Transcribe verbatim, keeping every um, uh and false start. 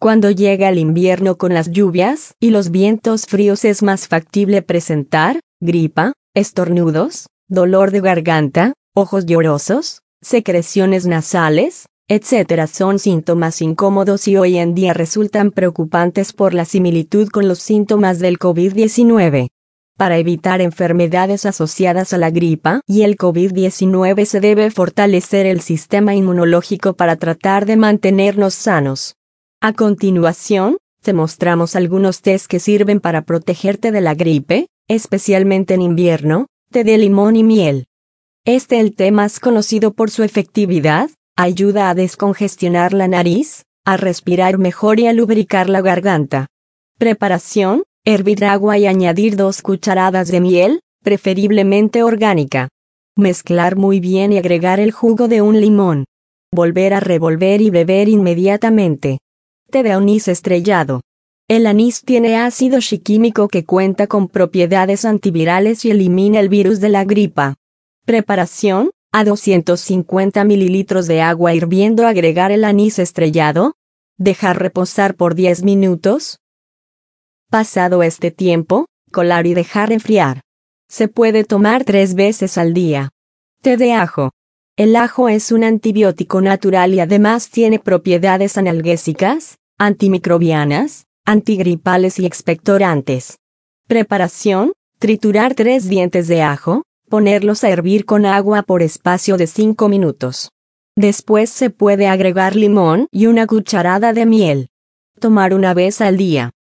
Cuando llega el invierno con las lluvias y los vientos fríos es más factible presentar gripa, estornudos, dolor de garganta, ojos llorosos, secreciones nasales, etcétera. Son síntomas incómodos y hoy en día resultan preocupantes por la similitud con los síntomas del COVID diecinueve. Para evitar enfermedades asociadas a la gripa y el COVID diecinueve se debe fortalecer el sistema inmunológico para tratar de mantenernos sanos. A continuación, te mostramos algunos tés que sirven para protegerte de la gripe, especialmente en invierno: té de limón y miel. Este el té más conocido por su efectividad, ayuda a descongestionar la nariz, a respirar mejor y a lubricar la garganta. Preparación: hervir agua y añadir dos cucharadas de miel, preferiblemente orgánica. Mezclar muy bien y agregar el jugo de un limón. Volver a revolver y beber inmediatamente. Té de anís estrellado. El anís tiene ácido shiquímico que cuenta con propiedades antivirales y elimina el virus de la gripa. Preparación: a doscientos cincuenta mililitros de agua hirviendo agregar el anís estrellado. Dejar reposar por diez minutos. Pasado este tiempo, colar y dejar enfriar. Se puede tomar tres veces al día. Té de ajo. El ajo es un antibiótico natural y además tiene propiedades analgésicas, antimicrobianas, antigripales y expectorantes. Preparación: triturar tres dientes de ajo, ponerlos a hervir con agua por espacio de cinco minutos. Después se puede agregar limón y una cucharada de miel. Tomar una vez al día.